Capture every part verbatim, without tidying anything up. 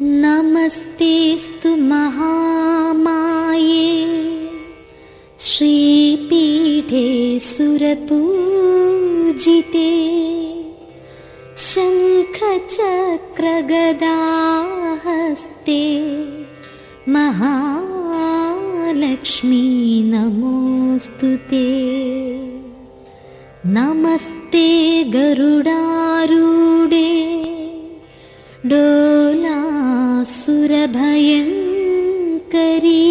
नमस्तेस्तु महामाये श्रीपीठे सुरपूजिते शङ्खचक्रगदाहस्ते महालक्ष्मी नमोऽस्तुते। नमस्ते गरुडारूढे डोलासुरभयङ्करी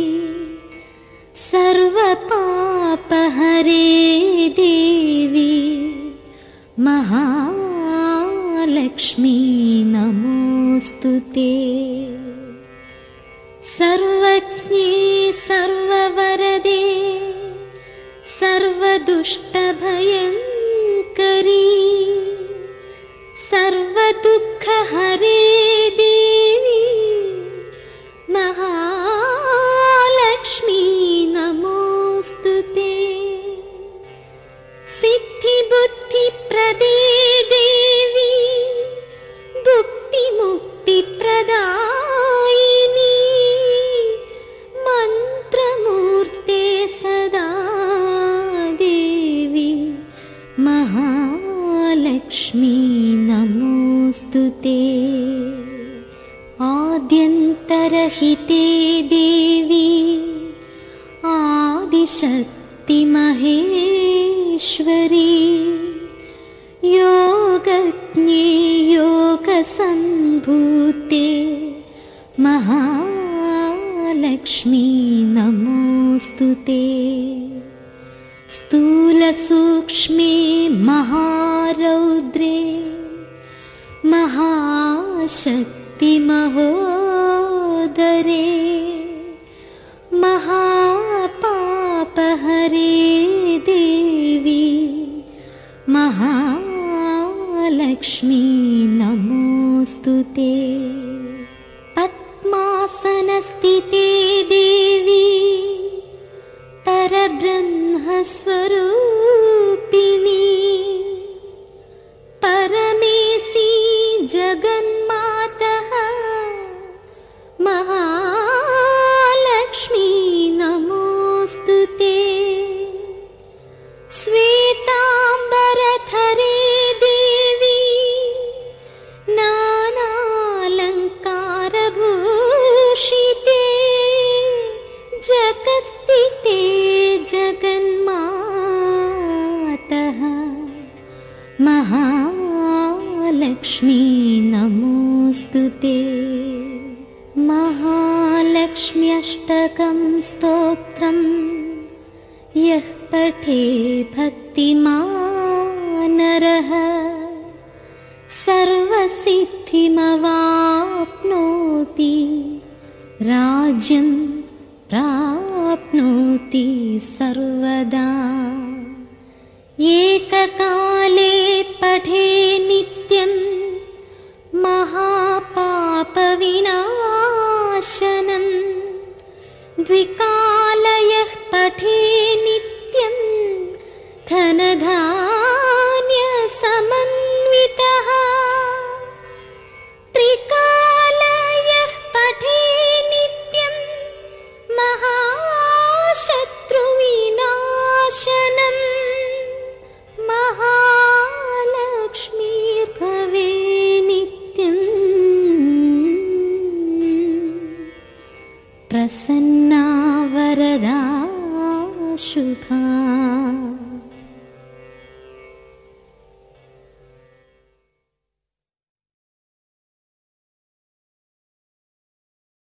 सर्वपापहरे देवी महालक्ष्मी नमोऽस्तुते। सर्वज्ञे सर्ववरदे सर्वदुष्टभयङ्करी सर्वदुःखहरे देवी महालक्ष्मी नमोऽस्तुते। सिद्धिबुद्धिप्रदे देवी भुक्तिमुक्तिप्रदायिनी मन्त्रमूर्ते सदा देवी महालक्ष्मी नमोऽस्तुते। आद्यन्तरहिते देवी आदिशक्तिमहेश्वरी योगज्ञे योगसम्भूते महालक्ष्मी नमोऽस्तुते। स्थूलसूक्ष्मे महारौद्रे महाशक्तिमहोदरे महापापहरे देवी महालक्ष्मी नमोऽस्तुते। पद्मासनस्थिते देवी परब्रह्मस्वरूपिणी परमेशी जगन्मातः महालक्ष्मी नमोऽस्तुते। श्वेताम्बरधरे देवी नानालङ्कारभूषिते जगत्स्थिते जगन्मातः महालक्ष्मी नमोऽस्तुते। महालक्ष्म्यष्टकं स्तोत्रं यः पठे भक्तिमान् नरः सर्वसिद्धिमवाप्नोति राज्यं प्राप्नोति सर्वदा। एककाले पठे नित्यं महापापविनाशनं द्विकालयः पठे नित्यं धनधान्यसमन्वितः त्रिकालयः पठे नित्यं महाशत्रुविनाशनं महालक्ष्मीर्भवे नित्यं प्रसन्ना वरदा शुभा।